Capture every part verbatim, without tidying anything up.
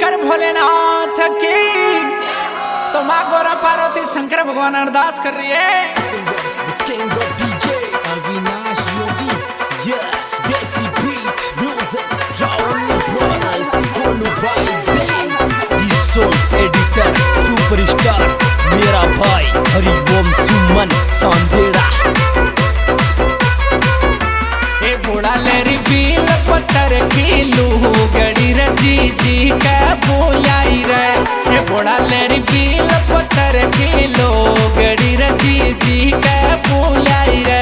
शंकर भोलेनाथ की। तो माँ गौरा पार्वती शंकर भगवान अरदास कर रही है। एडिटर सुपरस्टार मेरा भाई हरिओम सुमन सांदेड़ा। ए बूढ़ा लेरी बील पत्थर की लूह गड़ी रजी जी का बोलाई रे। ए बूढ़ा लेरी बील पत्थर की लूह गड़ी रजी जी का बोलाई रे।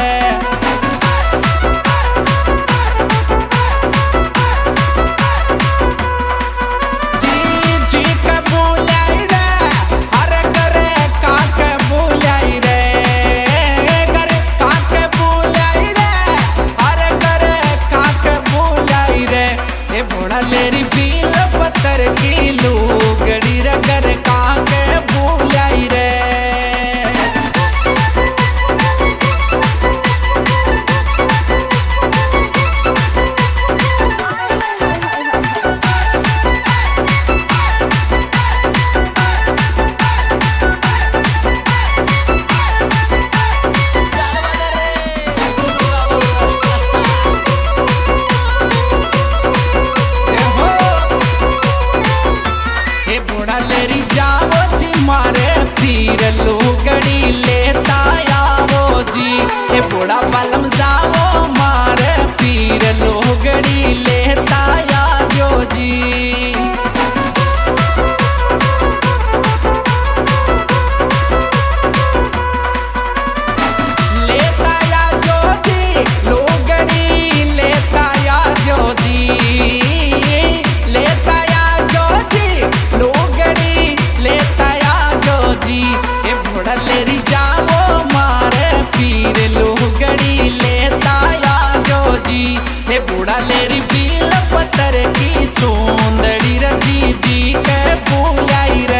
लेरी बील पत्थर की लूगड़ी रगर काके भूलाई रे। लेरी जावो जी मारे पीर लूगड़ी लेता आवो जी। हे बूढ़ा बालम जावो मारे पीर लूगड़ी लेता आवो जी। लेता आवो जी लूगड़ी लेता आवो जी। लेता आवो जी लूगड़ी लेता आवो जी। ए बूढ़ा लेरी जावो मारे पीर लूगड़ी लेता आवो जी। ए बूढ़ा लेरी बील पत्थर की चूंदड़ी रजी जी के बोलाई रे।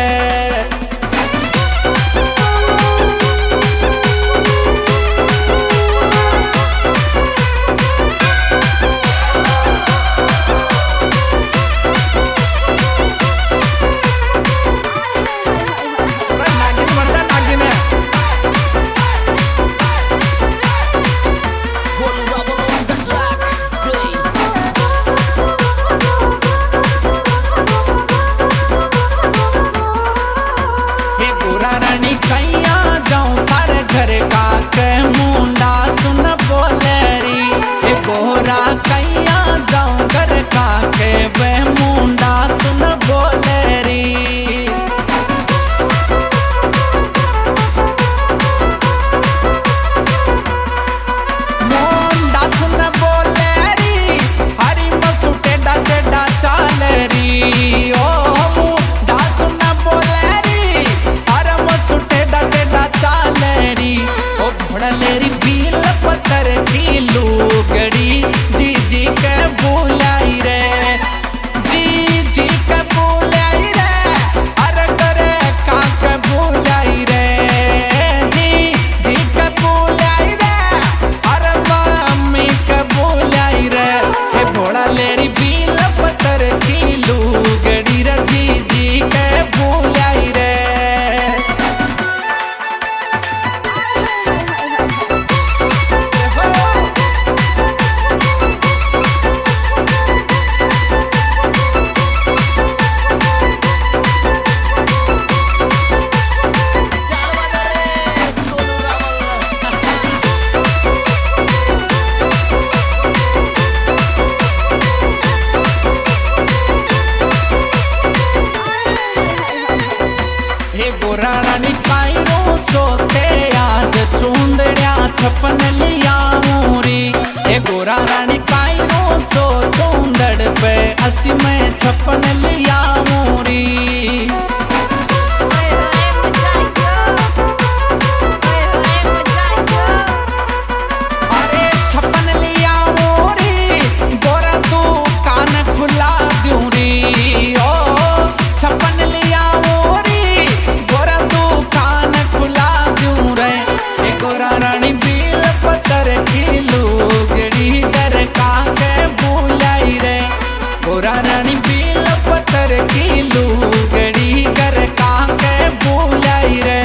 घर का के मुंडा सुन बोलेरी। ए गोरा कैया जाऊं घर का के वे मुंडा सुन बोलेरी। मुंडा सुन बोलेरी हरी मसुटे डा टेडा चालेरी। ओ मुंडा सुन बोलेरी हर मसुटे डा टेडा चालेरी। ओ घोड़ा लेरी बील पत्थर की लूगड़ी जी जी के बोलाई रे। जी जी के बोलाई रे अरे करे का के बोलाई रे। जी जी के बोलाई रे अरे मम्मी के बोलाई रे। हे घोड़ा लेरी बील पत्थर की लूगड़ी रे जी जी के बोलाई रे। गोरा रानी कायरो सोते आज चूंदड़िया छपन लिया मूरी। ए गोरा रानी कायरो सो चूंदड़ पे असी में छपन लिया मूरी। अरे छपन लिया मूरी गोरा तू कान खुला दूरी। ओ छपन लिया रानी बील पत्थर की लूगड़ी डर का के बोलाई रे। गोरा रानी बील पत्थर पत्थर की लूगड़ी कर कहाँ के बुलाई रे।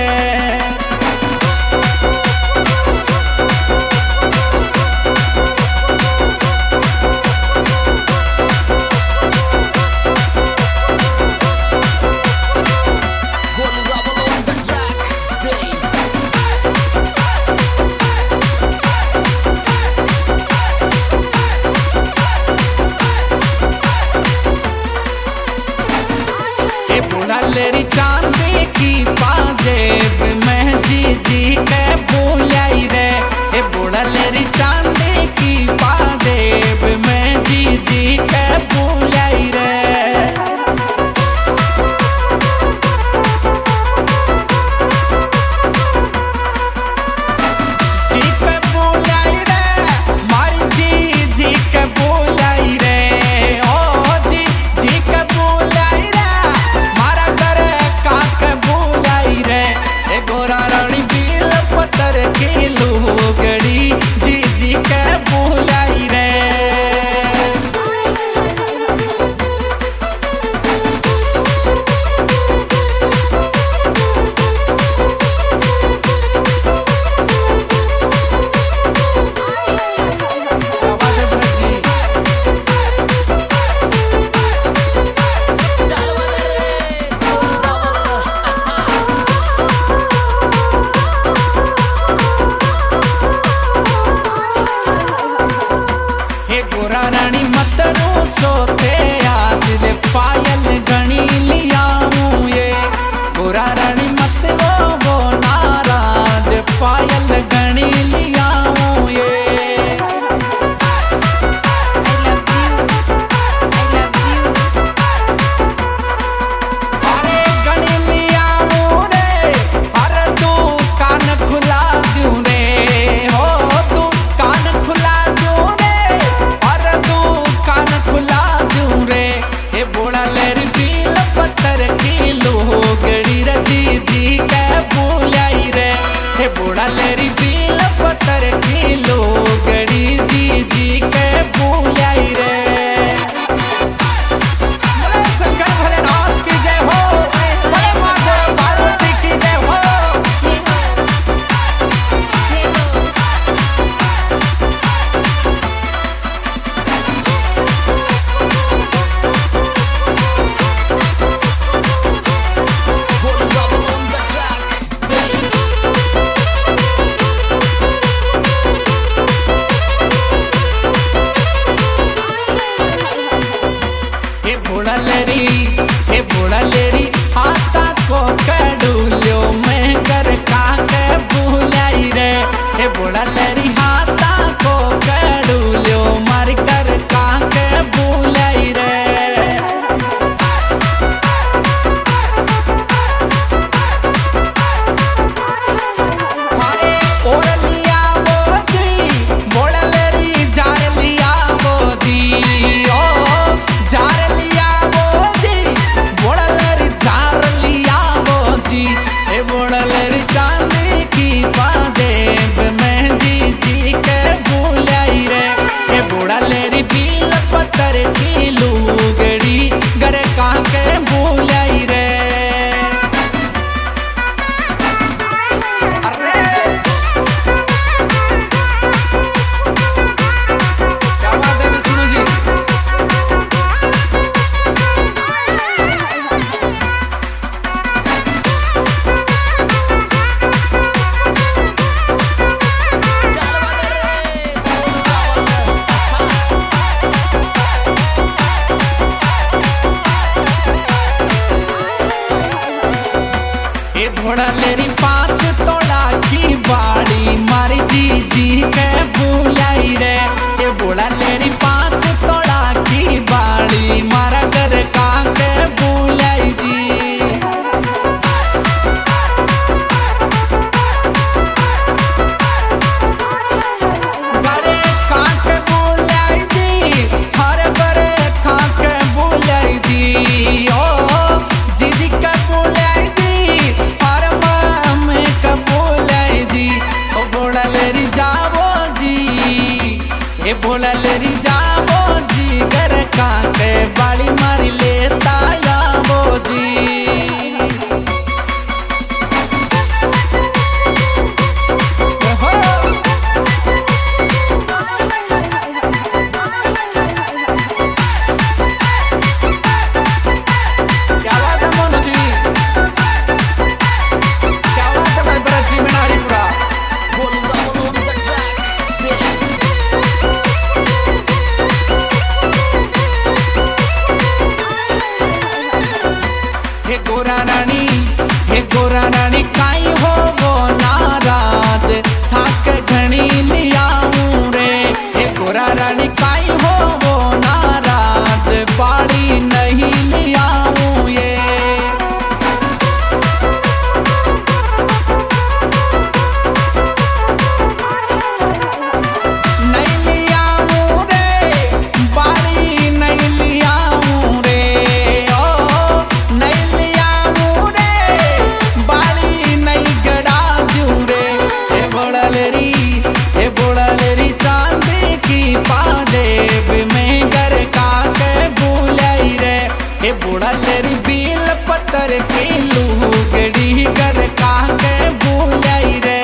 लेरी चांदी की पाजेब में जी जी के बुलाई रे। ए बुढ़ा लेरी चांदी की पाजेब में जी जी के बुलाई रे। जी के बुलाई रे मारी जी जी के बुलाई रे। ओ जी जी के बुलाई रे बुलाई रे। ए गोरा रानी बिल पत्थर की लूगड़ी जी जी के बुलाई रे। रानी मत रो सोते आज ले पायल गणी लियाऊं ये। गोरा रानी मत रो वो नाराज पायल गणी लियाऊं ये। अरे गणी लियाऊं रे अरे तू कान खुला दूं रे। हो तू कान खुला दूं रे कान खुला दूं रे। ए बोड़ा लेरी बिल पत्थर की लूगड़ी रे जी जी के बुलाई रे। ए बोड़ा लेरी बिल पत्थर की लूगड़ी जी जी के बुलाई रे। बोले शंकर भोलेनाथ की जय हो, बोले माता पार्वती की जय हो। बुढ़ा लेरी हे बुढ़ा लेरी हाथा को कड़ूल्यो मैं कर काके बुलाई रे। हे बुढ़ा लेरी हाथा को कड़ूल्यो मार कर काके बुलाई रे। अरे और लिया वो दी बुढ़ा लेरी जार लिया वो दी। ओ जार लिया वो जी बुढ़ा लेरी जार लिया वो जी। ए बुढ़ा लेरी चांदी की पाजेब में जी जी के बुलाई रे। ए बुढ़ा लेरी बिल पत्थर की लूगड़ी गर कहाँ के बुलाई रे। अरे क्या बात है विष्णु जी। घोड़ा लेरी पांच तोड़ा की बाड़ी मारी जी जी के बुलाई रे। ये घोड़ा लेरी पांच तोड़ा की बाड़ी मारा घर कहाँ के बुलाई जी। घरे कहाँ के बुलाई जी हर घरे कहाँ के बुलाई जी। ओ जीदी के बुलाई जी हर बुड़ा लेरी बील पत्थर की लूगड़ी कर काके भूलाई रे।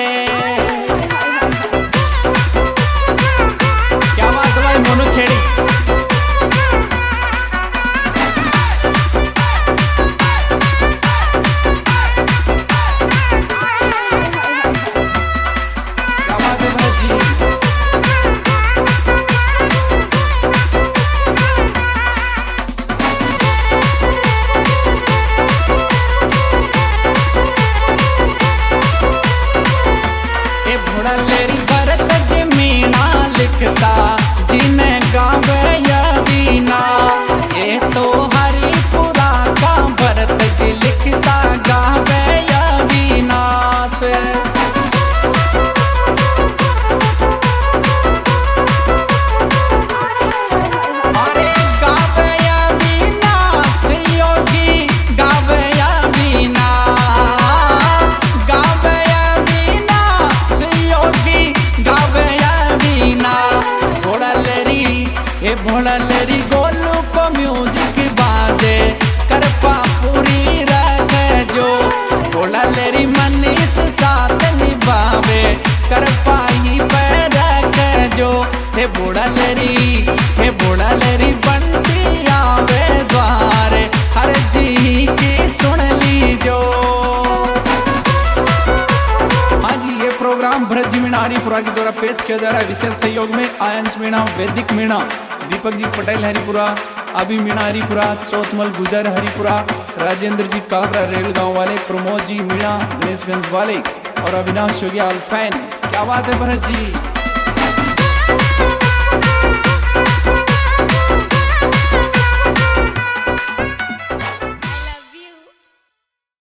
क्या बात भाई मोनू खेड़ी। लेरी भरत जमीना लिखता जिन्हें गावे या बीना, ये तो हरिपुरा का भरत जी लिखता गावे या बीना से। अरे गावे या बीना से योगी गावे या बीना, गावे या बीना से योगी गावे या बीना। भोला लेरी ये भोला लेरी गोलू को म्यूजिक बाजे करपा पूरी रखे जो। भोला लेरी मनीष साथ निभावे करपा ही पे रखे जो। हे भोला लेरी हे भोला लेरी बंटी आवे द्वारे हर जी की सुन लीजो। हाँ जी, ये प्रोग्राम भरत जी मीणा हरिपुरा के द्वारा पेश किया जा रहा है विशेष सहयोग में आयंश मीणा, वैदिक मीणा, दीपक जी पटेल हरिपुरा, अभी मीणा हरिपुरा, चौथमल गुजर हरिपुरा, राजेंद्र जी काबरा रेलगांव वाले, प्रमोद जी मीणा गणेशगंज वाले और अविनाश योगी अल्फैन। क्या बात है भरत जी।